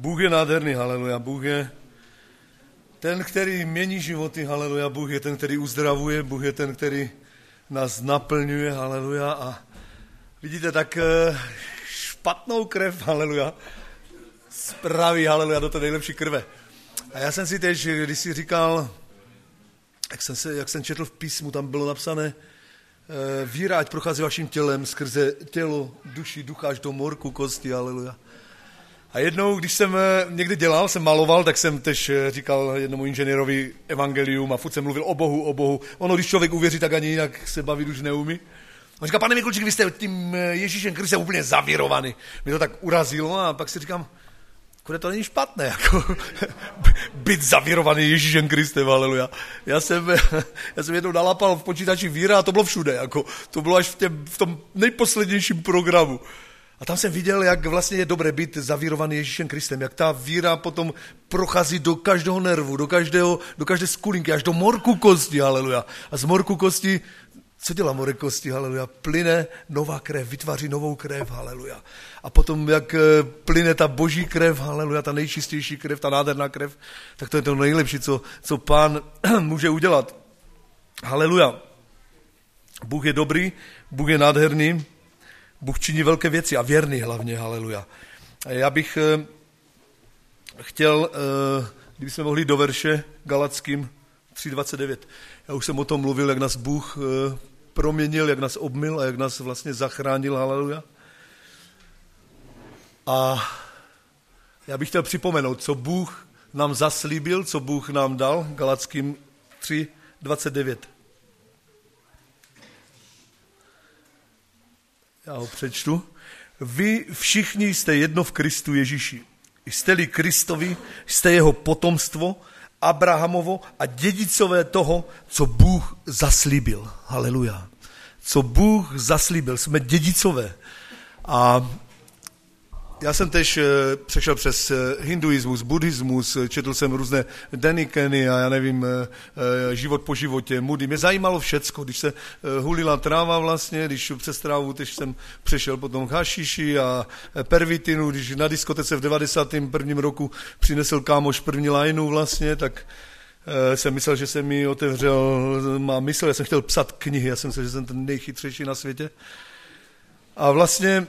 Bůh je nádherný, haleluja. Bůh je ten, který mění životy, haleluja. Bůh je ten, který uzdravuje, Bůh je ten, který nás naplňuje, haleluja. A vidíte, tak špatnou krev, haleluja, spraví, haleluja, do té nejlepší krve. A já jsem si teď, když si říkal, jak jsem četl v písmu, tam bylo napsané, víra, ať prochází vaším tělem skrze tělo, duši, ducha až do morku, kosti, haleluja. A jednou, když jsem někdy dělal, jsem maloval, tak jsem tež říkal jednomu inženýrovi evangelium a furt jsem mluvil o Bohu. Ono, když člověk uvěří, tak ani jinak se bavit už neumí. On říká, pane Mikulčík, vy jste tím Ježíšem Kristem úplně zavírovaný. Mě to tak urazilo a pak si říkám, kude to není špatné, jako být zavírovaný Ježíšem Kristem, haleluja. Já jsem jednou nalapal v počítači víra a to bylo všude, jako to bylo až v tom nejposlednějším programu. A tam jsem viděl, jak vlastně je dobré být zavírovaný Ježíšem Kristem, jak ta víra potom prochází do každého nervu, do každé skulinky, až do morku kosti, haleluja. A z morku kosti, co dělá morek kosti, haleluja? Plyne nová krev, vytváří novou krev, haleluja. A potom, jak plyne ta boží krev, haleluja, ta nejčistější krev, ta nádherná krev, tak to je to nejlepší, co Pán může udělat. Haleluja. Bůh je dobrý, Bůh je nádherný, Bůh činí velké věci a věrný hlavně, haleluja. A já bych chtěl, kdybychom mohli do verše Galackým 3:29. Já už jsem o tom mluvil, jak nás Bůh proměnil, jak nás obmyl a jak nás vlastně zachránil, haleluja. A já bych chtěl připomenout, co Bůh nám zaslíbil, co Bůh nám dal, Galackým 3:29. Já ho přečtu. Vy všichni jste jedno v Kristu Ježíši. Jste-li Kristovi, jste jeho potomstvo, Abrahamovo a dědicové toho, co Bůh zaslíbil. Haleluja. Co Bůh zaslíbil, jsme dědicové. A já jsem tež přešel přes hinduismus, buddhismus, četl jsem různé Denikeny a já nevím, život po životě, Moody. Mě zajímalo všecko, když se hulila tráva vlastně, když přes trávu tež jsem přešel potom k hašiši a pervitinu, když na diskotece v 91. roku přinesl kámoš první lajnu vlastně, tak jsem myslel, že se mi otevřel má mysl, já jsem chtěl psat knihy, já jsem myslel, že jsem ten nejchytřejší na světě. A vlastně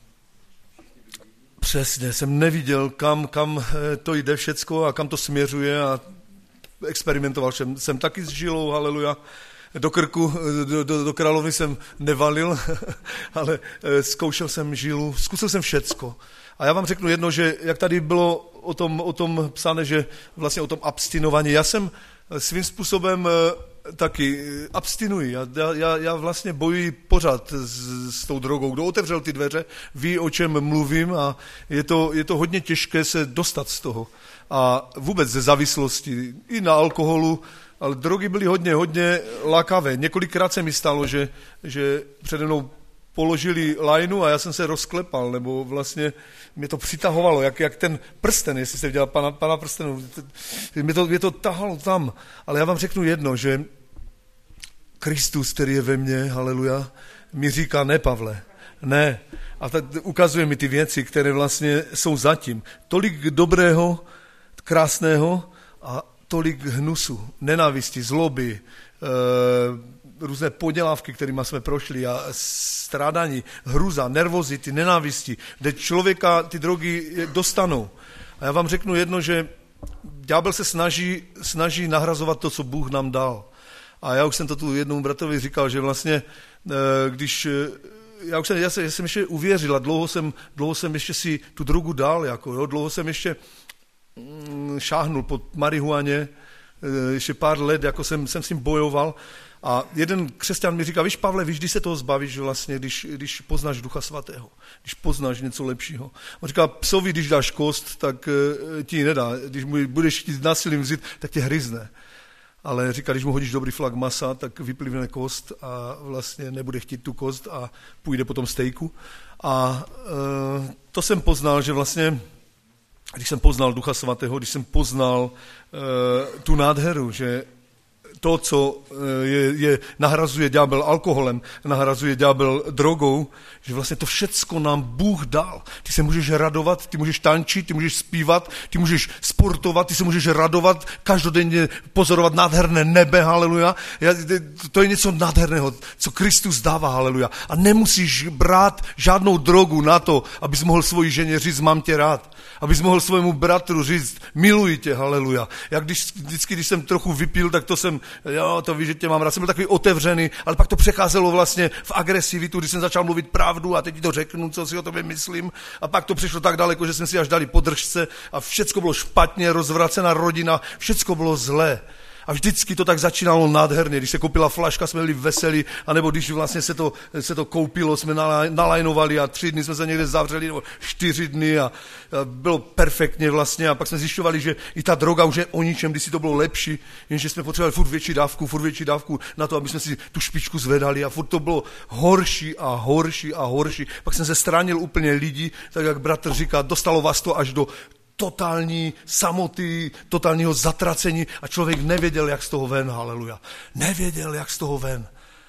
přesně, jsem neviděl, kam to jde všecko a kam to směřuje a experimentoval jsem taky s žilou, haleluja. Do krku, do královny jsem nevalil, ale zkoušel jsem žilu, zkusil jsem všecko. A já vám řeknu jedno, že jak tady bylo o tom psané, že vlastně o tom abstinování, já jsem svým způsobem taky abstinuji. Já vlastně bojuji pořád s tou drogou. Kdo otevřel ty dveře, ví, o čem mluvím a je to hodně těžké se dostat z toho. A vůbec ze závislosti i na alkoholu, ale drogy byly hodně lákavé. Několikrát se mi stalo, že přede mnou položili lajnu a já jsem se rozklepal, nebo vlastně mě to přitahovalo, jak ten prsten, jestli jste viděl pana prstenu, mě to tahalo tam. Ale já vám řeknu jedno, že Kristus, který je ve mně, haleluja, mi říká, ne, Pavle, ne. A tak ukazuje mi ty věci, které vlastně jsou zatím. Tolik dobrého, krásného a tolik hnusu, nenávisti, zloby, různé podělávky, kterými jsme prošli a strádání, hruza, nervozity, nenávisti, kde člověka ty drogy dostanou. A já vám řeknu jedno, že ďábel se snaží nahrazovat to, co Bůh nám dal. A já už jsem to tu jednomu bratrovi říkal, že vlastně, když já jsem ještě uvěřil a dlouho jsem ještě si tu drogu dal, dlouho jsem ještě šáhnul po marihuaně, ještě pár let, jako jsem s tím bojoval. A jeden křesťan mi říká, víš, Pavle, víš, když se toho zbavíš vlastně, když poznáš Ducha Svatého, když poznáš něco lepšího. On říká, psovi, když dáš kost, tak ti ji nedá. Když mu budeš chtít násilím vzít, tak tě hryzne. Ale říká, když mu hodíš dobrý flak masa, tak vyplivne kost a vlastně nebude chtít tu kost a půjde po tom stejku. A to jsem poznal, že vlastně, když jsem poznal Ducha Svatého, když jsem poznal tu nádheru, že to, co nahrazuje ďábel alkoholem, nahrazuje ďábel drogou, že vlastně to všecko nám Bůh dal. Ty se můžeš radovat, ty můžeš tančit, ty můžeš zpívat, ty můžeš sportovat, ty se můžeš radovat, každodenně pozorovat nádherné nebe, haleluja. To je něco nádherného, co Kristus dává, haleluja. A nemusíš brát žádnou drogu na to, abys mohl svoji ženě říct, mám tě rád. Abys mohl svému bratru říct, miluji tě, haleluja. Vždycky, když jsem trochu vypil, tak to jsem, to víš, že tě mám rád, jsem byl takový otevřený, ale pak to přecházelo vlastně v agresivitu, když jsem začal mluvit pravdu a teď ti to řeknu, co si o tobě myslím. A pak to přišlo tak daleko, že jsme si až dali podržce a všecko bylo špatně, rozvracená rodina, všecko bylo zlé. A vždycky to tak začínalo nádherně, když se koupila flaška, jsme byli veselí, anebo když vlastně se to koupilo, jsme nalajnovali a 3 dny jsme se někde zavřeli, nebo 4 dny a bylo perfektně vlastně a pak jsme zjišťovali, že i ta droga už je o ničem, když si to bylo lepší, jenže jsme potřebovali furt větší dávku na to, aby jsme si tu špičku zvedali a furt to bylo horší a horší a horší. Pak jsem se stranil úplně lidí, tak jak bratr říká, dostalo vás to až do totální samoty, totálního zatracení a člověk nevěděl, jak z toho ven, haleluja. Nevěděl, jak z toho ven.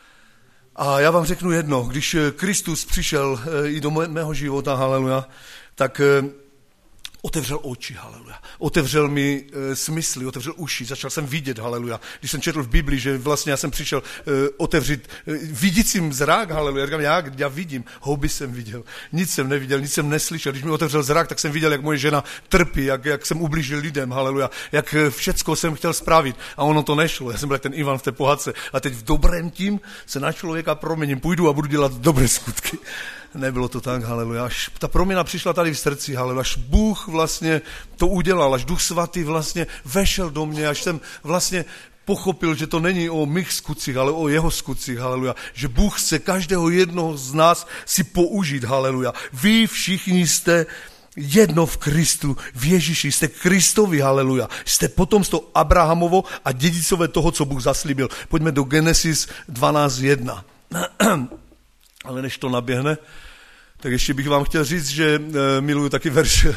A já vám řeknu jedno, když Kristus přišel i do mého života, haleluja, tak otevřel oči, haleluja. Otevřel mi smysly, otevřel uši, začal jsem vidět, haleluja. Když jsem četl v Biblii, že vlastně já jsem přišel otevřít vidícím zrak, haleluja. Říkám, já vidím, houby jsem viděl, nic jsem neviděl, nic jsem neslyšel. Když mi otevřel zrak, tak jsem viděl, jak moje žena trpí, jak jsem ublížil lidem, haleluja. Jak všecko jsem chtěl spravit a ono to nešlo. Já jsem byl jak ten Ivan v té pohádce a teď v dobrém tím se na člověka proměním, půjdu a budu dělat dobré skutky. Nebylo to tak, haleluja. Až ta proměna přišla tady v srdci, haleluja. Až Bůh vlastně to udělal, až Duch Svatý vlastně vešel do mě, až jsem vlastně pochopil, že to není o mých skutcích, ale o jeho skutcích, haleluja. Že Bůh chce každého jednoho z nás si použít, haleluja. Vy všichni jste jedno v Kristu, v Ježíši, jste Kristovi, haleluja. Jste potomstvo Abrahamovo a dědicové toho, co Bůh zaslíbil. Pojďme do Genesis 12:1. Ale než to naběhne, tak ještě bych vám chtěl říct, že miluju taky verš,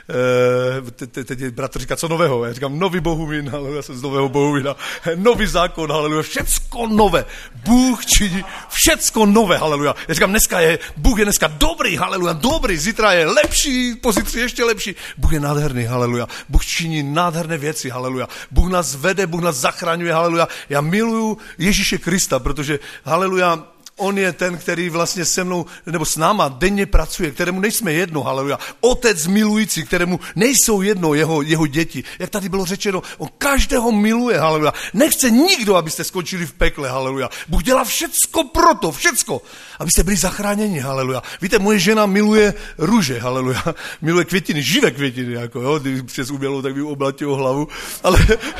teď bratr říká, co nového? Já říkám, nový Bohumín, haleluja, jsem z nového Bohumína, nový zákon, haleluja, všecko nové, Bůh činí všecko nové, haleluja. Já říkám, Bůh je dneska dobrý, haleluja, dobrý, zítra je lepší, pozítří ještě lepší, Bůh je nádherný, haleluja, Bůh činí nádherné věci, haleluja, Bůh nás vede, Bůh nás zachraňuje, haleluja. Já miluju Ježíše Krista, protože, haleluja, on je ten, který vlastně se mnou, nebo s náma denně pracuje, kterému nejsme jedno, haleluja. Otec milující, kterému nejsou jedno jeho děti. Jak tady bylo řečeno, on každého miluje, haleluja. Nechce nikdo, abyste skončili v pekle, haleluja. Bůh dělá všecko, abyste byli zachráněni, haleluja. Víte, moje žena miluje růže, haleluja. Miluje květiny, živé květiny, jako jo, když přes umělou, tak by oblatil hlavu, ale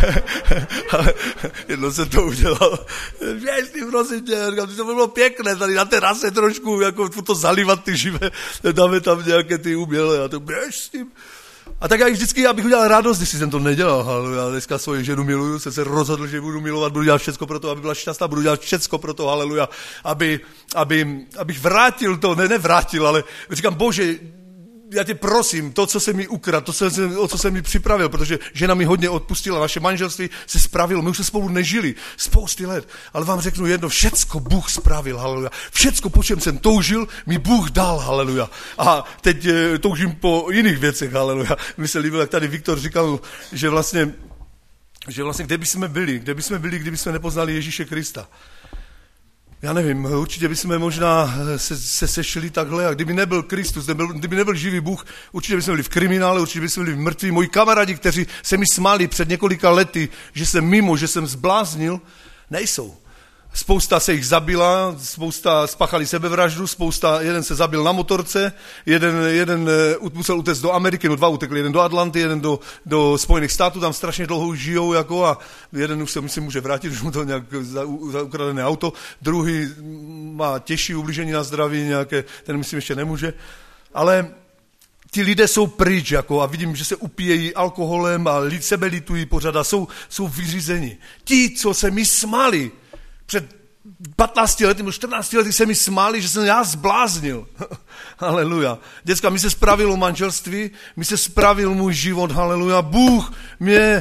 jedno se to udělal. Věř ty, prosím tě, říkám, to bylo pěkné, tady na terase trošku, jako to zalivat ty živé, dáme tam nějaké ty umělé a to běž s tím. A tak já vždycky, abych udělal radost, když jsem to nedělal, já dneska svoji ženu miluju, jsem se rozhodl, že budu milovat, budu dělat všecko pro to, aby byla šťastná, budu dělat všecko pro to, haleluja, abych vrátil to, nevrátil, ale říkám, Bože, já tě prosím, to, co jsem mi ukradl, o co jsem mi připravil, protože žena mi hodně odpustila, naše manželství se spravilo, my už se spolu nežili spousty let, ale vám řeknu jedno, všecko Bůh spravil, haleluja. Všecko, po čem jsem toužil, mi Bůh dal, haleluja. A teď toužím po jiných věcech, haleluja. Mi se líbilo, jak tady Viktor říkal, že vlastně kde bychom byli, kdyby jsme nepoznali Ježíše Krista. Já nevím, určitě bychom možná se sešli takhle a kdyby nebyl Kristus, kdyby nebyl živý Bůh, určitě bychom byli v kriminále, určitě bychom byli mrtví. Moji kamarádi, kteří se mi smáli před několika lety, že jsem mimo, že jsem zbláznil, nejsou. Spousta se jich zabila, spousta spáchali sebevraždu, jeden se zabil na motorce, jeden musel utéct do Ameriky, 2 utekli, jeden do Atlanty, jeden do Spojených států, tam strašně dlouho žijou, jako, a jeden už se myslím může vrátit, už mu to nějak za ukradené auto, druhý má těžší ublížení na zdraví, nějaké, ten myslím ještě nemůže, ale ti lidé jsou pryč, jako, a vidím, že se upíjejí alkoholem a sebe litují pořád a jsou vyřízeni. Ti, co se mi smáli, před 15 lety, 14 lety se mi smáli, že jsem já zbláznil. Haleluja. Děcka, mi se spravilo manželství, mi se spravil můj život, haleluja. Bůh mě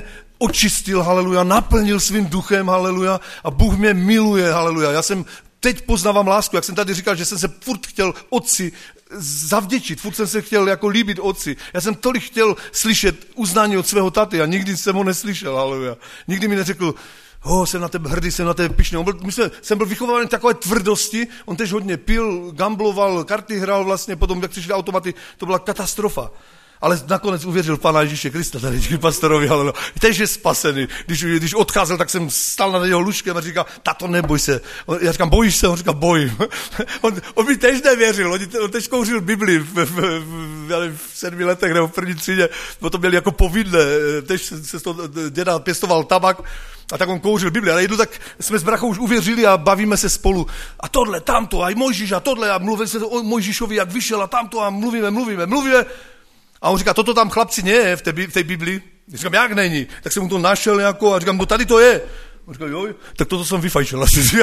očistil, haleluja, naplnil svým duchem, haleluja, a Bůh mě miluje, haleluja. Já jsem teď poznávám lásku, jak jsem tady říkal, že jsem se furt chtěl otci zavděčit, furt jsem se chtěl jako líbit otci. Já jsem tolik chtěl slyšet uznání od svého taty a nikdy jsem ho neslyšel, haleluja. Nikdy mi neřekl, jsem na tebe hrdý, jsem na tebe pyšný. Jsem byl vychováván takové tvrdosti, on tež hodně pil, gambloval, karty hrál vlastně, potom jak přišli automaty, to byla katastrofa. Ale nakonec uvěřil v Pána Ježíše Krista, tady díky pastorovi, ale tež je spasený. Když odcházel, tak jsem stál nad jeho lůžkem a říkal, tato, neboj se. Já říkám, bojíš se? On říká, bojím. On mi tež nevěřil, on tež kouřil Bibli v 7 letech nebo v první třídě, potom měli jako povinné, tež se to děda pěstoval tabak, a tak on kouřil Bibli, ale jednou tak jsme s brachou už uvěřili a bavíme se spolu. A tohle, tamto, a i Mojžíš a tohle, a mluvili se o Mojžíšovi, jak vyšel a tamto, a mluvíme. A on říká, toto tam chlapci nie je v té Biblii. Já říkám, jak není? Tak jsem mu to našel jako a říkám, no tady to je. On říká, jo, tak toto jsem vyfajčil asi.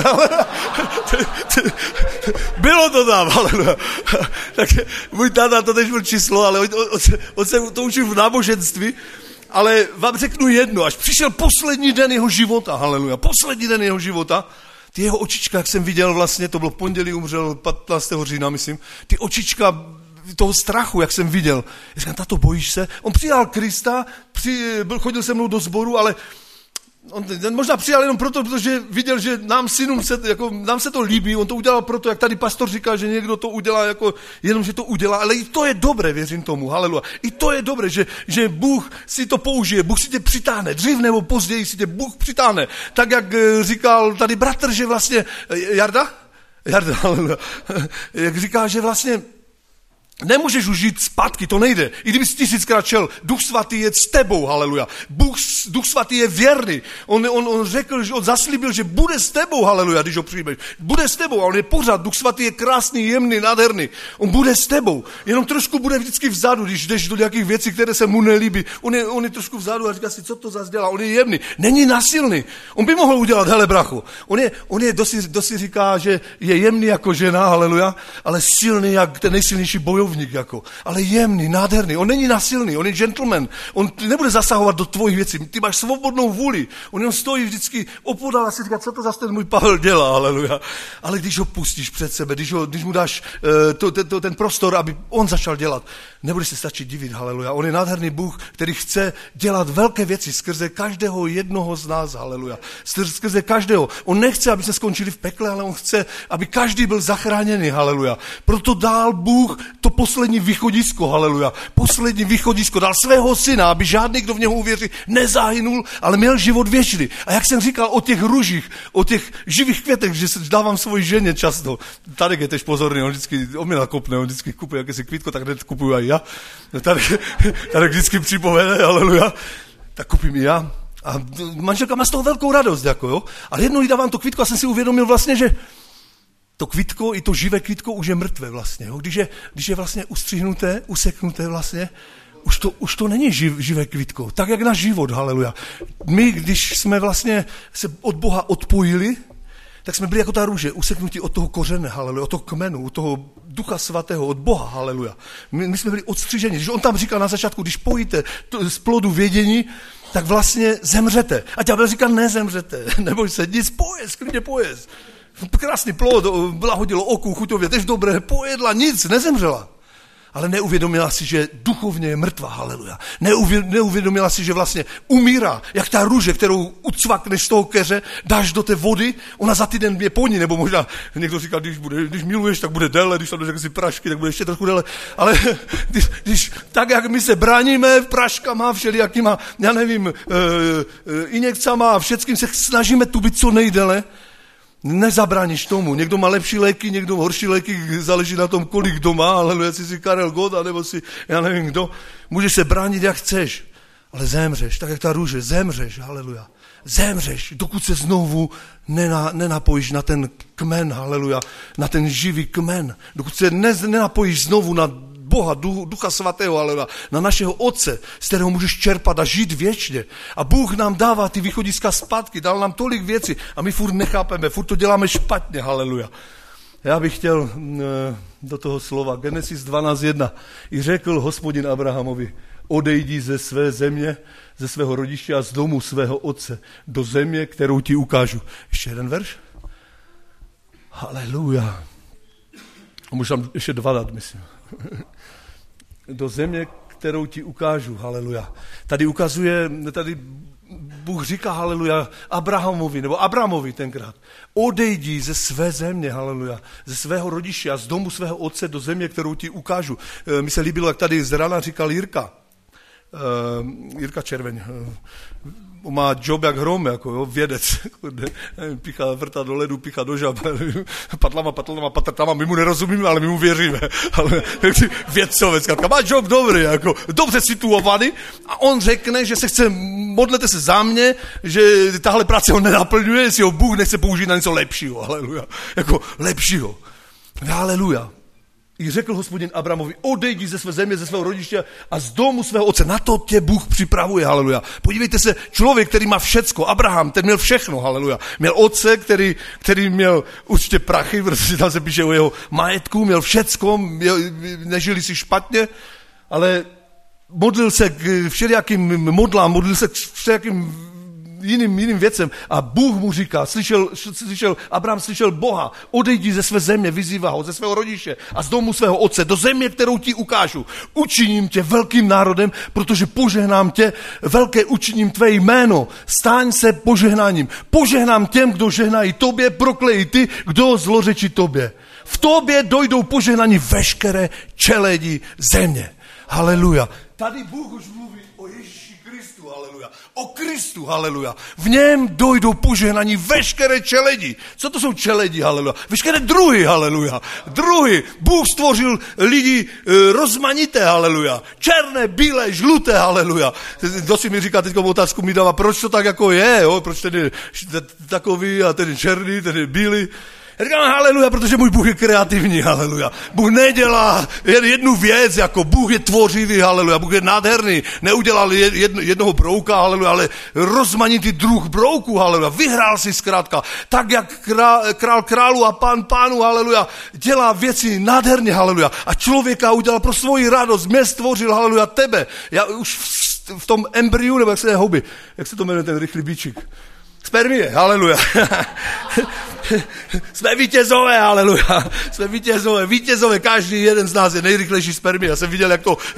Bylo to tam, ale tak můj táta, to tež byl číslo, ale on se to učil v náboženství. Ale vám řeknu jedno, až přišel poslední den jeho života, haleluja, poslední den jeho života, ty jeho očička, jak jsem viděl vlastně, to bylo v pondělí, umřel 15. října, myslím, ty očička toho strachu, jak jsem viděl. Já říkám, tato, bojíš se? On přijal Krista, chodil se mnou do sboru, ale on možná přijal jenom proto, protože viděl, že nám synům nám se to líbí, on to udělal proto, jak tady pastor říkal, že někdo to udělá, jako jenom, že to udělá, ale i to je dobré, věřím tomu, haleluja. I to je dobré, že Bůh si to použije, Bůh si tě přitáhne, dřív nebo později si tě Bůh přitáhne. Tak, jak říkal tady bratr, že vlastně, Jarda, haleluja, jak říká, že vlastně nemůžeš už žít zpátky, to nejde. I kdyby jsi 1000krát šel, Duch svatý je s tebou, haleluja. Duch svatý je věrný. On řekl, že on zaslíbil, že bude s tebou, haleluja, když ho přijmeš. Bude s tebou a on je pořád. Duch svatý je krásný, jemný, nádherný. On bude s tebou. Jenom trošku bude vždycky vzadu, když jdeš do nějakých věcí, které se mu nelíbí. On je trošku vzadu a říká si, co to zase dělá. On je jemný. Není nasilný. On by mohl udělat, hele bracho. On je dosi říká, že je jemný jako žena, haleluja, ale silný jak ten nejsilnější bojovník. Ale jemný, nádherný. On není nasilný, on je gentleman. On nebude zasahovat do tvojich věcí. Ty máš svobodnou vůli. On jenom stojí vždycky opodál a si říká, co to zase ten můj Pavel dělá, haleluja. Ale když ho pustíš před sebe, když mu dáš ten prostor, aby on začal dělat, nebudeš se stačit divit, haleluja. On je nádherný Bůh, který chce dělat velké věci skrze každého jednoho z nás, haleluja. Skrze každého. On nechce, aby se skončili v pekle, ale on chce, aby každý byl zachráněný, haleluja. Proto dal Bůh to poslední východisko, haleluja. Poslední východisko, dal svého syna, aby žádný, kdo v něho uvěří, nezahynul, ale měl život věčný. A jak jsem říkal o těch růžích, o těch živých květech, že dávám svoji ženě často. Tady je tež pozorný, on mě nakopne, on vždycky kupuje jakési kvítko, tak hned kupuju i já. Tady vždycky připomene, haleluja. Tak kupím i já. A manželka má z toho velkou radost, jako jo. Ale jednou jí dávám to kvítko a jsem si uvědomil vlastně, že to kvítko, i to živé kvítko už je mrtvé vlastně. Jo? Když je vlastně ustřihnuté, useknuté vlastně, už to není živé kvítko. Tak jak náš život, haleluja. My, když jsme vlastně se od Boha odpojili, tak jsme byli jako ta růže, useknutí od toho kořene, haleluja, od toho kmenu, od toho Ducha svatého, od Boha, haleluja. My jsme byli odstřiženi. Když on tam říkal na začátku, když pojíte z plodu vědění, tak vlastně zemřete. A ďábel říká, nezemřete, neboj se, nic, pojez, klidně pojez. Krásný plod, blahodilo oku, chuťově, tež dobré, pojedla, nic, nezemřela. Ale neuvědomila si, že duchovně je mrtvá, haleluja. Neuvědomila si, že vlastně umírá, jak ta růže, kterou ucvakneš z toho keře, dáš do té vody, ona za týden je po ní, nebo možná někdo říká, když miluješ, tak bude déle, když tam jdeš si prašky, tak bude ještě trochu déle. Ale když tak, jak my se bráníme praškama, všelijakýma, já nevím, injekcama a všetkým se snažíme tu být co nejdéle, nezabráníš tomu. Někdo má lepší léky, někdo horší léky, záleží na tom, kolik kdo má, ale jestli si Karel Gott, nebo si, já nevím kdo, můžeš se bránit, jak chceš, ale zemřeš, tak jak ta růže, zemřeš, haleluja. Zemřeš, dokud se znovu nenapojíš na ten kmen, haleluja, na ten živý kmen, dokud se nenapojíš znovu na Boha, Ducha svatého, haleluja, na našeho Otce, z kterého můžeš čerpat a žít věčně. A Bůh nám dává ty východiska zpátky, dal nám tolik věcí a my furt nechápeme, furt to děláme špatně, haleluja. Já bych chtěl do toho slova, Genesis 12.1, i řekl Hospodin Abrahamovi, odejdi ze své země, ze svého rodiště a z domu svého otce do země, kterou ti ukážu. Ještě jeden verš. Haleluja. Můžu tam ještě 2 dát, myslím. Do země, kterou ti ukážu. Haleluja. Tady Bůh říká, haleluja, Abrahamovi tenkrát. Odejdi ze své země, haleluja, ze svého rodiště a z domu svého otce do země, kterou ti ukážu. Mi se líbilo, jak tady z rána říkal Jirka Červeň. On má job jak hrom, jako vědec. Píchá, vrtá do ledu, píchá do žab. Patlama, my mu nerozumíme, ale my mu věříme. Ale vědcovec, má job dobrý, jako dobře situovaný a on řekne, že modlete se za mě, že tahle práce ho nenaplňuje, jestli ho Bůh nechce použít na něco lepšího. Haleluja. Jako lepšího. Haleluja. I řekl Hospodin Abramovi, odejdi ze své země, ze svého rodiště a z domu svého otce. Na to tě Bůh připravuje, haleluja. Podívejte se, člověk, který má všecko, Abraham, ten měl všechno, haleluja. Měl otce, který měl určitě prachy, protože tam se píše o jeho majetku, měl všecko, nežili si špatně, ale modlil se k všelijakým modlám, modlil se k všelijakým jiným věcem a Bůh mu říká, Abraham slyšel Boha, odejdi ze své země, vyzývá ho, ze svého rodiště a z domu svého otce, do země, kterou ti ukážu. Učiním tě velkým národem, protože požehnám tě, velké učiním tvé jméno. Staň se požehnáním. Požehnám těm, kdo žehnají tobě, proklejí ty, kdo zlořečí tobě. V tobě dojdou požehnaní veškeré čeledi země. Haleluja. Tady Bůh už mluví o Ježíši Kristu, haleluja. O Kristu, haleluja. V něm dojdou požehnaní veškeré čeledi. Co to jsou čeledi, haleluja? Veškeré druhy, haleluja. Druhy. Bůh stvořil lidi rozmanité, haleluja. Černé, bílé, žluté, haleluja. Kdo si mi říká, teďka otázku mi dává, proč to tak jako je, jo? Proč ten je takový a ten je černý, ten je bílý. Já říkám, haleluja, protože můj Bůh je kreativní, haleluja. Bůh nedělá jednu věc, jako Bůh je tvořivý, haleluja. Bůh je nádherný, neudělal jednoho brouka, haleluja, ale rozmanitý druh brouků, haleluja. Vyhrál si zkrátka, tak jak král králu a pán pánu, haleluja, dělá věci nádherně, haleluja. A člověka udělal pro svoji radost, mě stvořil, haleluja, tebe. Já už v tom embryu, nebo jak se to jmenuje ten rychlý bíček? Spermie, haleluja. Jsme vítězové, haleluja. Jsme vítězové, každý jeden z nás je nejrychlejší spermie. Já jsem viděl,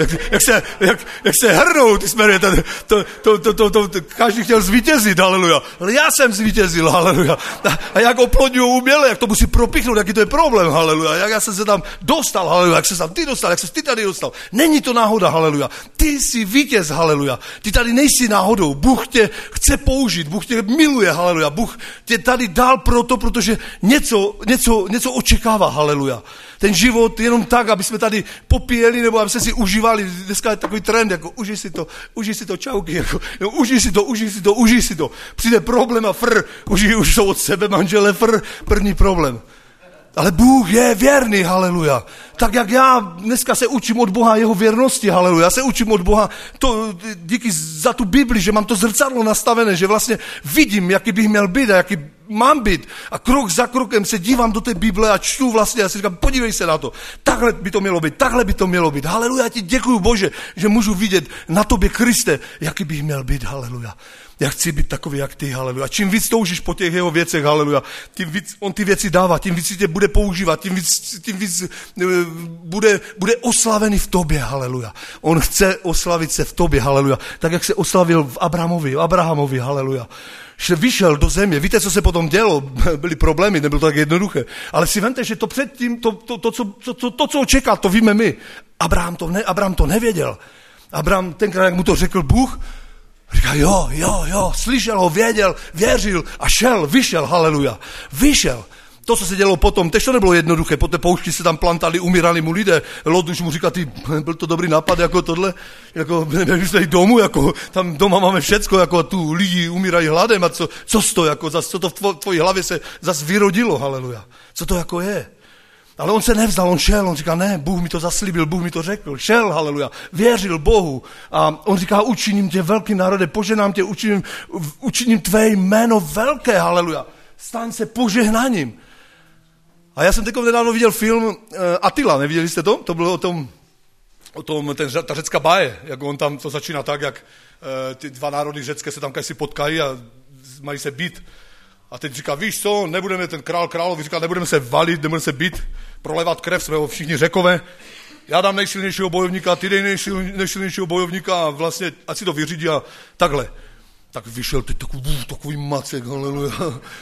jak se hrnou ty spermie. Každý chtěl zvítězit, haleluja. Ale já jsem zvítězil, haleluja. A jak oplodňují uměle, jak to musí propichnout, jaký to je problém, haleluja. Jak já jsem se tam dostal, haleluja. Jak se tam ty dostal, jak se ty tady dostal. Není to náhoda, haleluja. Ty jsi vítěz, haleluja. Ty tady nejsi náhodou. Bůh tě chce použít, Bůh tě miluje, haleluja. Bůh tě tady dal protože něco očekává, haleluja. Ten život jenom tak, aby jsme tady popíjeli, nebo aby jsme si užívali. Dneska je takový trend, jako užij si to čauky, jako, užij si to. Přijde problém a už jsou od sebe manžele, první problém. Ale Bůh je věrný, haleluja. Tak jak já dneska se učím od Boha jeho věrnosti, haleluja. Já se učím od Boha díky za tu Bibli, že mám to zrcadlo nastavené, že vlastně vidím, jaký bych měl být a jaký mám být. A krok za krokem se dívám do té Bible a čtu vlastně a si říkám, podívej se na to. Takhle by to mělo být. Haleluja, ti děkuju, Bože, že můžu vidět na tobě, Kriste, jaký bych měl být, haleluja. Já chci být takový, jak ty, haleluja. Čím víc toužíš po těch jeho věcech, haleluja, tím víc on ty věci dává, tím víc si tě bude používat, tím víc bude oslavený v tobě, haleluja. On chce oslavit se v tobě, haleluja. Tak, jak se oslavil v Abrahamovi, haleluja. Vyšel do země, víte, co se potom dělo? Byly problémy, nebylo to tak jednoduché. Ale si vemte, že to předtím, to, co čeká, to víme my. Abraham to nevěděl. Abraham tenkrát, jak mu to řekl Bůh, říká, jo, slyšel ho, věřil a vyšel, haleluja. Vyšel. To, co se dělo potom, tež to nebylo jednoduché, po té poušti se tam plantali, umírali mu lidé. Lot už mu říká, byl to dobrý nápad, jako tohle, jako nevíš domů, jako tam doma máme všecko, jako tu lidi umírají hladem a co to, jako co to v tvojí hlavě se zas vyrodilo, haleluja. Co to jako je? Ale on se nevzdal, on šel, on říká, ne, Bůh mi to zaslíbil, Bůh mi to řekl, šel, haleluja, věřil Bohu. A on říká, učiním tě velkým národem, poženám tě, učiním tvé jméno velké, haleluja. Staň se požehnáním. A já jsem teď nedávno viděl film Attila, neviděli jste to? To bylo o tom o tom, ta řecká báje, jak on tam to začíná tak, jak ty dva národy řecké se tam si potkají a mají se být. A teď říká, víš co, nebudeme ten královi říká, nebudeme se valit, nebudeme se být, prolevat krev, jsme všichni Řekové. Já dám nejsilnějšího bojovníka, ty dej nejsilnějšího bojovníka a vlastně, ať si to vyřídí a takhle. Tak vyšel teď takový macek, haleluja,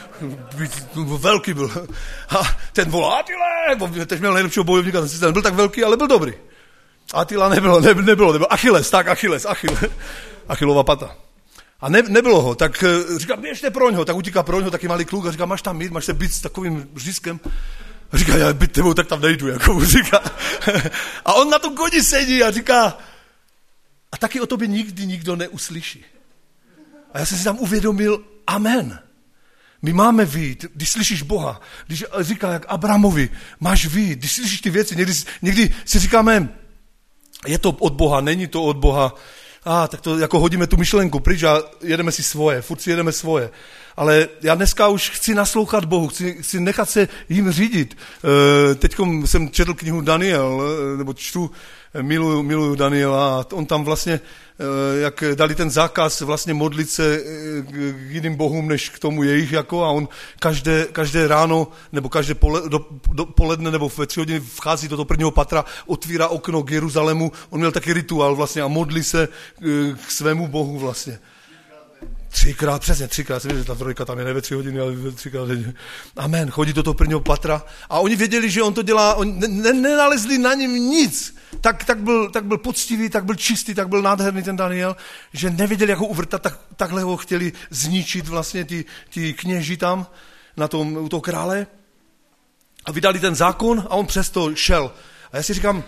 velký byl. A ten volá, Atile, teď měl nejlepšího bojovníka, ten sice nebyl tak velký, ale byl dobrý. Atila nebylo, Achilles, Achillova pata. A nebylo ho, tak říká, běžte pro něho, tak utíká pro něho taky malý kluk a říká, máš tam jít, máš se být s takovým řízkem. A říká, já být tebou, tak tam nejdu, jako říká. A on na tom koni sedí a říká, a taky o tobě nikdy nikdo neuslyší. A já jsem si tam uvědomil, amen. My máme vyjít, když slyšíš Boha, když říká, jak Abrahamovi, máš vyjít, když slyšíš ty věci, někdy si říkáme, je to od Boha, není to od Boha, tak to jako hodíme tu myšlenku pryč a jedeme si svoje, furt si jedeme svoje. Ale já dneska už chci naslouchat Bohu, chci nechat se jim řídit. Teď jsem četl knihu Daniel, nebo čtu, miluju Daniela a on tam vlastně, jak dali ten zákaz vlastně modlit se k jiným bohům, než k tomu jejich, jako, a on každé ráno, nebo každé poledne, nebo ve 3 hodiny vchází do toho prvního patra, otvírá okno k Jeruzalému, on měl taky rituál vlastně a modlí se k svému bohu vlastně. 3krát, přesně 3krát, jsem věděl, že ta trojka tam je ne ve 3 hodiny, ale ve 3krát denně. Amen, chodí do toho prvního patra a oni věděli, že on to dělá, oni nenalezli na něm nic. Tak byl poctivý, tak byl čistý, tak byl nádherný ten Daniel, že nevěděli, jak ho uvrtat, takhle ho chtěli zničit vlastně ti kněži tam u toho krále a vydali ten zákon a on přesto šel. A já si říkám,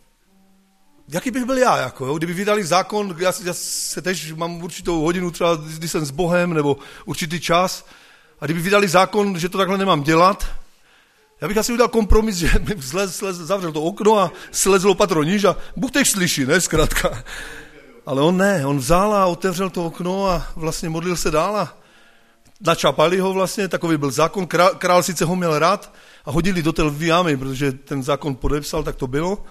jaký bych byl já, jako, jo? Kdyby vydali zákon, já se tež mám určitou hodinu, třeba když jsem s Bohem, nebo určitý čas, a kdyby vydali zákon, že to takhle nemám dělat, já bych asi udělal kompromis, že zavřel to okno a slezlo patro níž a Bůh tež slyší, ne, zkrátka. Ale on ne, on vzal a otevřel to okno a vlastně modlil se dál a načapali ho vlastně, takový byl zákon, král sice ho měl rád a hodili do té lví jámy, protože ten zákon podepsal, tak to bylo.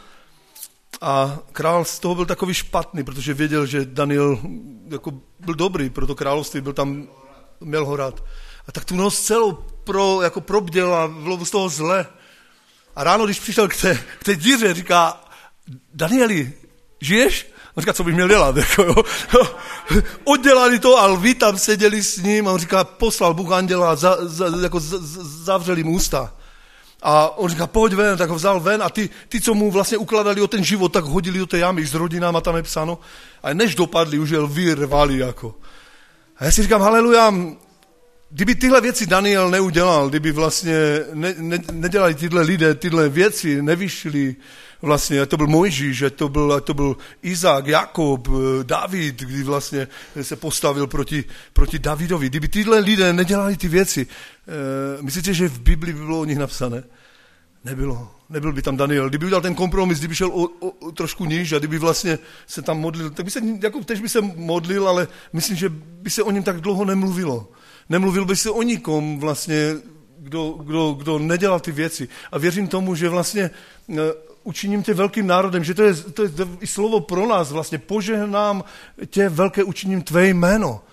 A král z toho byl takový špatný, protože věděl, že Daniel jako byl dobrý pro to království, měl ho rád. A tak tu noc celou probděl a bylo z toho zle. A ráno, když přišel k té díře, říká, Danieli, žiješ? On říká, co bych měl dělat? Jako, jo. Oddělali to a lví tam seděli s ním a on říká, poslal Bůh anděla a zavřel jim ústa. A on říká, pojď ven, tak ho vzal ven a ty, co mu vlastně ukladali o ten život, tak hodili do té jámy s rodinama, tam je psáno. A než dopadli, už je lví rvali jako. A já si říkám, haleluja, kdyby tyhle věci Daniel neudělal, kdyby vlastně nedělali tyhle lidé, tyhle věci, nevyšli vlastně, ať to byl Mojžíš, ať to byl Izák, Jakob, David, kdy vlastně se postavil proti Davidovi. Kdyby tyhle lidé nedělali ty věci, myslíte, že v Biblii by bylo o nich napsané? Nebyl by tam Daniel. Kdyby udělal ten kompromis, kdyby šel o trošku níž a kdyby vlastně se tam modlil, tak by se, jako tež by se modlil, ale myslím, že by se o něm tak dlouho nemluvilo. Nemluvil by se o nikom vlastně, kdo nedělal ty věci. A věřím tomu, že vlastně učiním tě velkým národem, že to je i slovo pro nás vlastně, požehnám tě velké, učiním tvé jméno.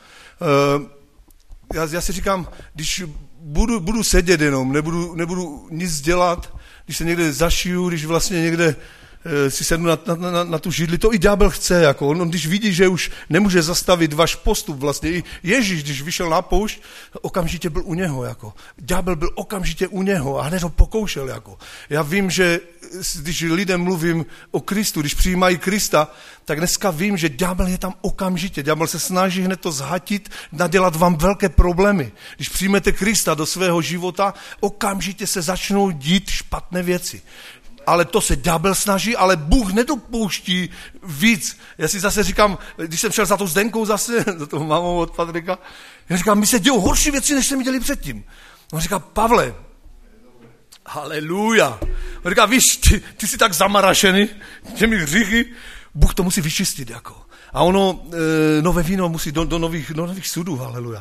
Já si říkám, když budu sedět jenom, nebudu nic dělat, když se někde zašiju, když vlastně někde si sednu na tu židli, to i ďábel chce, jako on když vidí, že už nemůže zastavit váš postup, vlastně i Ježíš, když vyšel na poušť, okamžitě byl u něho, jako. Ďábel byl okamžitě u něho a hned ho pokoušel, jako. Já vím, že když lidem mluvím o Kristu, když přijímají Krista, tak dneska vím, že ďábel je tam okamžitě. Ďábel se snaží hned to zhatit, nadělat vám velké problémy. Když přijmete Krista do svého života, okamžitě se začnou dít špatné věci. Ale to se ďábel snaží, ale Bůh nedopouští víc. Já si zase říkám, když jsem šel za tou Zdenkou zase, za tou mamou od Patrika, já říkám, mi se dějou horší věci, než jsme děli předtím. On říká, Pavle, haleluja. On říká, víš, ty jsi tak zamarašený těmi hříchy, Bůh to musí vyčistit, jako. A ono, nové víno musí do nových sudů, haleluja.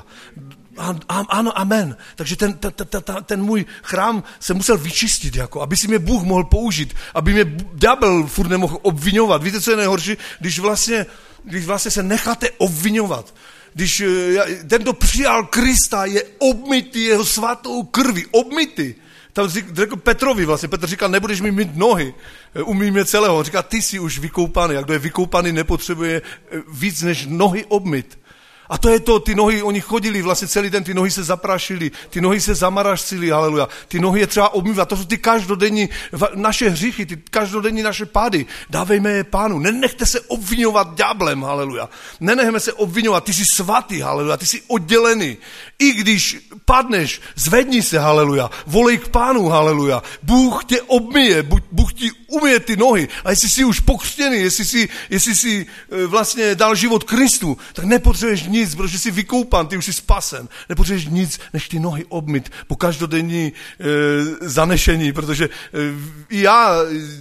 Ano, amen. Takže ten můj chrám se musel vyčistit, jako, aby si mě Bůh mohl použít, aby mě ďábel furt nemohl obvinovat. Víte, co je nejhorší? Když vlastně se necháte obvinovat. Když ten, kdo přijal Krista, je obmytý jeho svatou krví, obmytý. Tam řekl Petrovi vlastně, Petr říkal, nebudeš mi mít nohy, umí mě celého. On říká, ty jsi už vykoupaný, a kdo je vykoupaný, nepotřebuje víc než nohy obmyt. A to je to, ty nohy, oni chodili vlastně celý den, ty nohy se zaprašily, ty nohy se zamarašily, haleluja. Ty nohy je třeba obmývat, to jsou ty každodenní naše hříchy, ty každodenní naše pády. Dávejme je Pánu, nenechte se obvinovat ďáblem, haleluja. Nenechme se obvinovat, ty jsi svatý, haleluja, ty jsi oddělený. I když padneš, zvedni se, haleluja, volej k Pánu, haleluja. Bůh tě obmyje, Bůh ti umyje ty nohy. A jestli jsi už pokřtěný, jestli jsi vlastně dal život Kristu, tak nepotřebuješ nic, protože jsi vykoupan, ty už jsi spasen. Nepotřebuješ nic, než ty nohy obmyt po každodenní zanešení, protože i já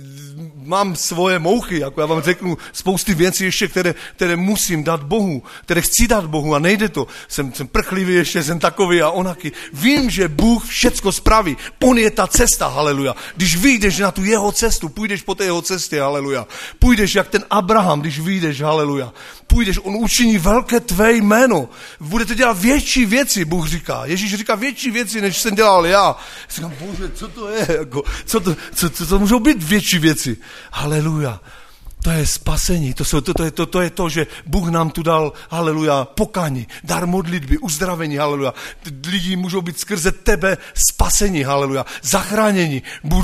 mám svoje mouchy, jako já vám řeknu spousty věcí ještě, které musím dát Bohu, které chci dát Bohu a nejde to. Jsem prchlivý ještě, jsem takový a onaky. Vím, že Bůh všecko spraví. On je ta cesta, haleluja. Když vyjdeš na tu jeho cestu, půjdeš po té jeho cestě, haleluja. Půjdeš jak ten Abraham, když vyjdeš, haleluja. Půjdeš, on učiní velké tvé jméno. Budete dělat větší věci, Bůh říká. Ježíš říká větší věci, než jsem dělal já. Říkám, Bože, co to je? Jako, co to můžou být větší věci? Haleluja. To je spasení, to je to, že Bůh nám tu dal, haleluja, pokání, dar modlitby, uzdravení, haleluja. Lidi můžou být skrze tebe spasení, haleluja, zachránění,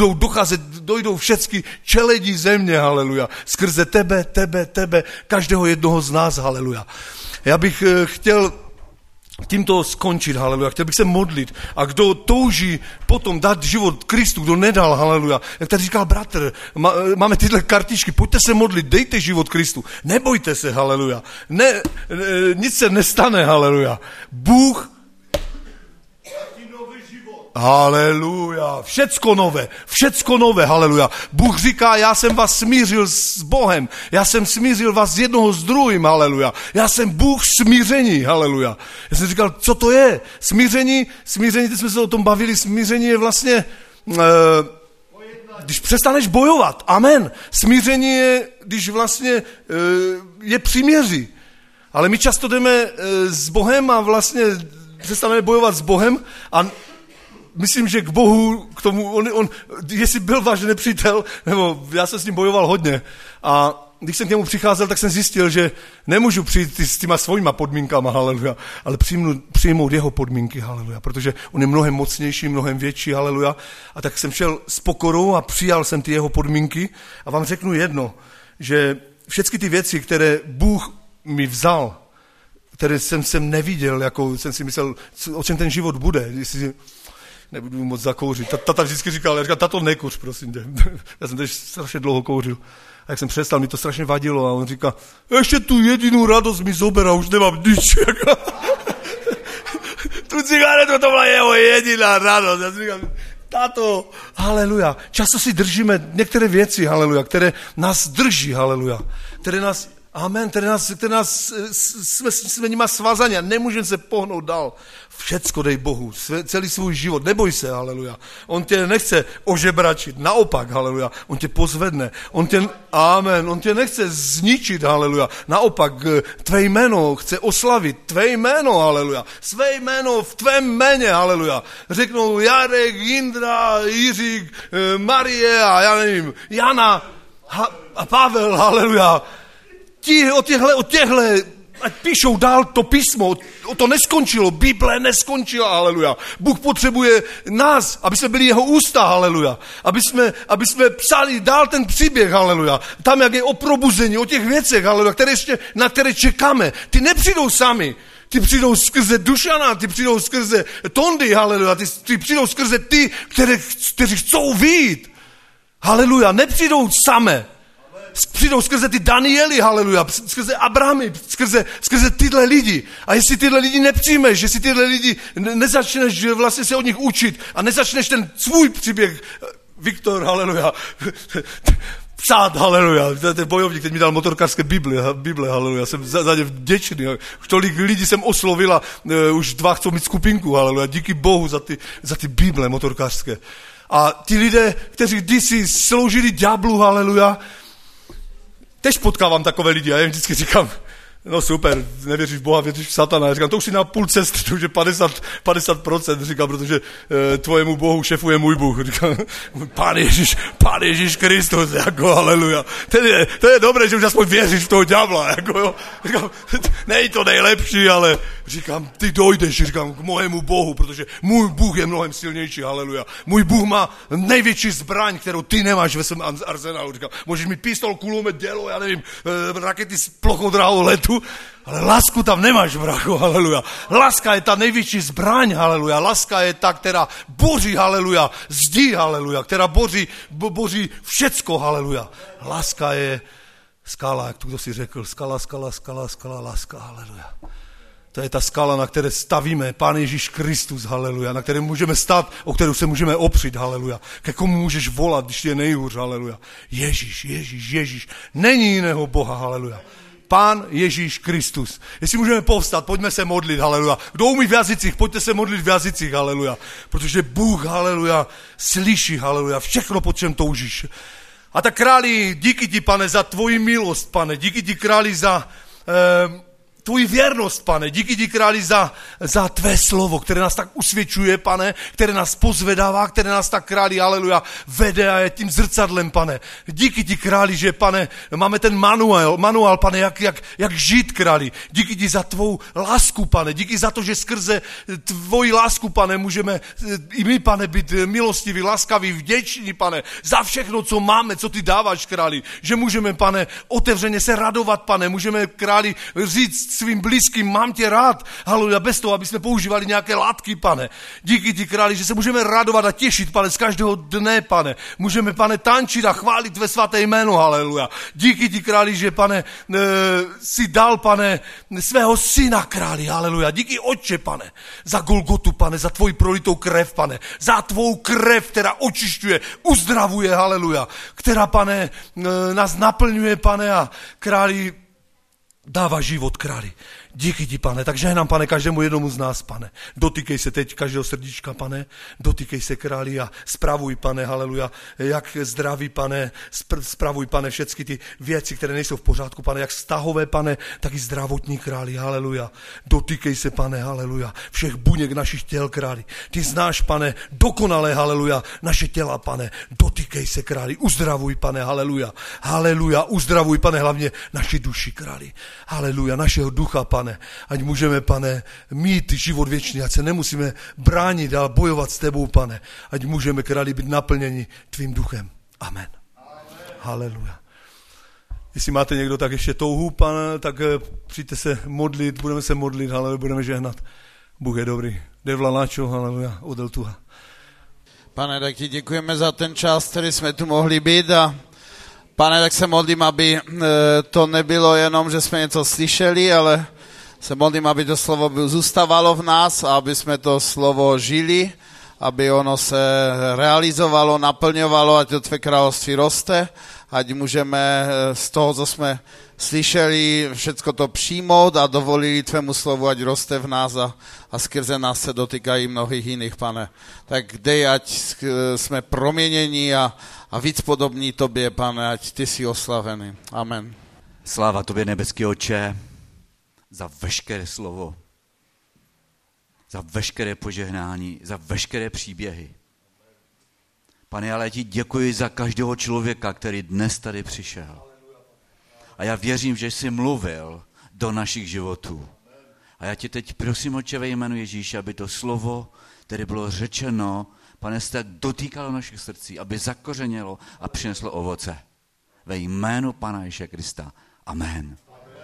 dojdou všechny čeledí země, haleluja, skrze tebe, každého jednoho z nás, haleluja. Já bych chtěl tímto skončit, haleluja. Chtěl bych se modlit. A kdo touží potom dát život Kristu, kdo nedal, haleluja. Jak tady říkal bratr, máme tyhle kartičky, pojďte se modlit, dejte život Kristu. Nebojte se, haleluja. Nic se nestane, haleluja. Bůh haleluja, všecko nové, haleluja. Bůh říká, já jsem vás smířil s Bohem, já jsem smířil vás z jednoho s druhým, haleluja. Já jsem Bůh smíření, haleluja. Já jsem říkal, co to je? Smíření, teď jsme se o tom bavili, smíření je vlastně, když přestaneš bojovat, amen. Smíření je, když vlastně je příměří. Ale my často jdeme s Bohem a vlastně přestaneme bojovat s Bohem a myslím, že k Bohu, k tomu, on jestli byl váš nepřítel, nebo já jsem s ním bojoval hodně. A když jsem k němu přicházel, tak jsem zjistil, že nemůžu přijít s těma svojima podmínkama, haleluja, ale přijmout jeho podmínky, haleluja, protože on je mnohem mocnější, mnohem větší, haleluja. A tak jsem šel s pokorou a přijal jsem ty jeho podmínky a vám řeknu jedno, že všechny ty věci, které Bůh mi vzal, které jsem neviděl, jako jsem si myslel, o čem ten život bude, jestli nebudu moc zakouřit. Tata vždycky říkal, tato nekuř, prosím tě. Já jsem teď strašně dlouho kouřil. A jak jsem přestal, mi to strašně vadilo a on říká, ještě tu jedinou radost mi zober a už nemám nič. Tu cigaretu, to byla jeho jediná radost. Já si říkám, tato, haleluja. Často si držíme některé věci, haleluja, které nás drží, haleluja. Které nás, amen, které nás jsme nima svázaní a nemůžeme se pohnout dál. Všecko dej Bohu, celý svůj život, neboj se, haleluja. On tě nechce ožebračit, naopak, haleluja. On tě pozvedne, on tě nechce zničit, haleluja. Naopak, tvé jméno chce oslavit, tvé jméno, haleluja. Své jméno v tvém jméně, haleluja. Řeknou Jarek, Jindra, Jiřík, Marie a já nevím, Jana a Pavel, haleluja. O těhle ať píšou dál to písmo, to neskončilo, Bible neskončila, haleluja. Bůh potřebuje nás, aby jsme byli jeho ústa, haleluja. Aby jsme psali dál ten příběh, haleluja. Tam, jak je o probuzení, o těch věcech, haleluja, na které čekáme. Ty nepřijdou sami. Ty přijdou skrze Dušana, ty přijdou skrze Tondy, haleluja. Ty přijdou skrze ty, kteří chcou vyjít. Haleluja, nepřijdou samé. Přijdou skrze ty Daniely, haleluja, skrze Abrahamy, skrze tyhle lidi. A jestli tyhle lidi nepřijmeš, jestli tyhle lidi nezačneš vlastně se od nich učit a nezačneš ten svůj příběh, Viktor, haleluja, psát, haleluja. Ten bojovník, teď mi dal motorkářské Bible, haleluja. Jsem za ně vděčný. Už tolik lidí jsem oslovila, už 2 chcou mít skupinku, haleluja. Díky Bohu za ty Bible motorkářské. A ty lidé, kteří kdysi sloužili ďáblu, haleluja, teď potkávám takové lidi a já jim vždycky říkám, no super, nevěříš v Boha, věříš v satana. Já říkám, to už si na půl cesty, to už je 50%, říkám, protože tvojemu Bohu šefuje můj Bůh. Říkám, Pán Ježíš Kristus, jako haleluja. To je dobré, že už aspoň věříš v toho ďábla, jako jo. Říkám, nej to nejlepší, ale říkám, ty dojdeš, říkám, k mojemu Bohu, protože můj Bůh je mnohem silnější, haleluja. Můj Bůh má největší zbraň, kterou ty nemáš ve svém arzenálu. Říkám, můžeš mít pistol, kulomet, dělo, já nevím, rakety s plochodráhou letu, ale lásku tam nemáš, bracho, haleluja. Láska je ta největší zbraň, haleluja. Láska je ta, která boří, haleluja, zdi, haleluja, která boří všecko, haleluja. Láska je skala, jak tu kdo si řekl, skala, láska, haleluja. To je ta skala, na které stavíme, Pán Ježíš Kristus, haleluja, na které můžeme stát, o kterou se můžeme opřít, haleluja. Ke komu můžeš volat, když je nejhůř, haleluja. Ježíš. Není jiného Boha, haleluja. Pán Ježíš Kristus. Jestli můžeme povstat, pojďme se modlit, haleluja. Kdo umí v jazycích, pojďte se modlit v jazycích, haleluja. Protože Bůh, haleluja, slyší, haleluja, všechno, po čem toužíš. A tak králi, díky ti, Pane, za tvoji milost, Pane. Díky ti, králi, za tvoji věrnost, Pane. Díky ti, králi, za tvé slovo, které nás tak usvědčuje, Pane, které nás pozvedává, které nás tak, králi, haleluja, vede a je tím zrcadlem, Pane. Díky ti, králi, že, Pane, máme ten manuál, Pane, jak žít, králi. Díky ti za tvou lásku, Pane. Díky za to, že skrze tvoji lásku, Pane, můžeme i my, Pane, být milostiví, láskaví, vděční, Pane, za všechno, co máme, co ty dáváš, králi. Že můžeme, Pane, otevřeně se radovat, Pane. Můžeme, králi, říct svým blízkým, mám tě rád, haleluja, bez toho, aby jsme používali nějaké látky, Pane. Díky ti, králi, že se můžeme radovat a těšit, Pane, z každého dne, Pane. Můžeme, Pane, tančit a chválit tvé svaté jméno, haleluja. Díky ti, králi, že, Pane, si dal, Pane, svého syna, králi, haleluja. Díky, Otče, Pane, za Golgotu, Pane, za tvoji prolitou krev, Pane, za tvou krev, která očišťuje, uzdravuje, haleluja, která, Pane, nás naplňuje, Pane, a králi, dává život, králi. Díky ti, Pane, tak žehnám, Pane, každému jednomu z nás, Pane. Dotýkej se teď každého srdíčka, Pane, dotýkej se, králi, a spravuj, Pane, haleluja, jak zdraví, Pane, spravuj, Pane, všechny ty věci, které nejsou v pořádku, Pane, jak vztahové, Pane, tak i zdravotní, králi, haleluja. Dotýkej se, Pane, haleluja, všech buněk našich těl, králi. Ty znáš, Pane, dokonale, haleluja, naše těla, Pane, dotýkej se, králi, uzdravuj, Pane, haleluja, haleluja, uzdravuj, Pane, hlavně naši duši, králi, haleluja, našeho ducha, Pane, ať můžeme, Pane, mít život věčný, ať se nemusíme bránit a bojovat s tebou, Pane, ať můžeme, králi, být naplněni tvým duchem. Amen. Haleluja. Jestli máte někdo tak ještě touhu, Pane, tak přijďte se modlit, budeme se modlit, haleluja, budeme žehnat. Bůh je dobrý. Devla Láčo, haleluja, Odeltuha. Pane, tak ti děkujeme za ten čas, který jsme tu mohli být, a Pane, tak se modlím, aby to nebylo jenom, že jsme něco slyšeli, ale se modlím, aby to slovo zůstávalo v nás a aby jsme to slovo žili, aby ono se realizovalo, naplňovalo, ať to tvé království roste, ať můžeme z toho, co jsme slyšeli, všecko to přijmout a dovolili tvému slovu, ať roste v nás a skrze nás se dotýkají mnohých jiných, Pane. Tak dej, ať jsme proměněni a víc podobní tobě, Pane, ať ty jsi oslavený. Amen. Sláva tobě, nebeský Otče, za veškeré slovo, za veškeré požehnání, za veškeré příběhy. Pane, ale já ti děkuji za každého člověka, který dnes tady přišel. A já věřím, že jsi mluvil do našich životů. A já tě teď prosím, Otče, ve jménu Ježíše, aby to slovo, které bylo řečeno, Pane, se tak dotýkalo našich srdcí, aby zakořenilo a přineslo ovoce. Ve jménu Pana Ježíše Krista. Amen.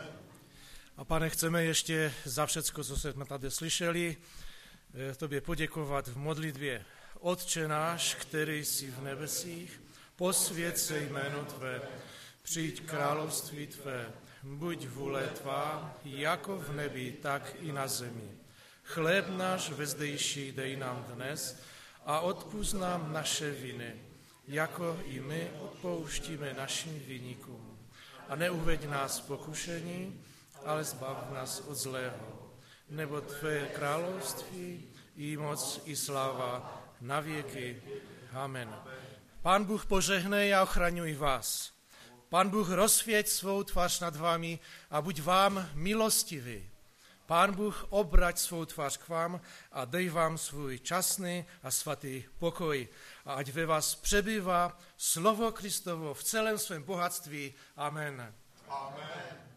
A Pane, chceme ještě za všecko, co jsme tady slyšeli, tobě poděkovat v modlitbě. Otče náš, který jsi v nebesích, posvěť se jméno tvé, přijď království tvé, buď vůle tvá, jako v nebi, tak i na zemi. Chléb náš vezdejší dej nám dnes a odpusť nám naše viny, jako i my odpouštíme našim viníkům. A neuveď nás v pokušení, ale zbav nás od zlého. Nebo tvé království, i moc, i sláva na věky. Amen. Pán Bůh požehnej a ochraňuj vás. Pán Bůh rozsvěť svou tvář nad vámi a buď vám milostivý. Pán Bůh obrať svou tvář k vám a dej vám svůj časný a svatý pokoj. A ať ve vás přebývá slovo Kristovo v celém svém bohatství. Amen. Amen.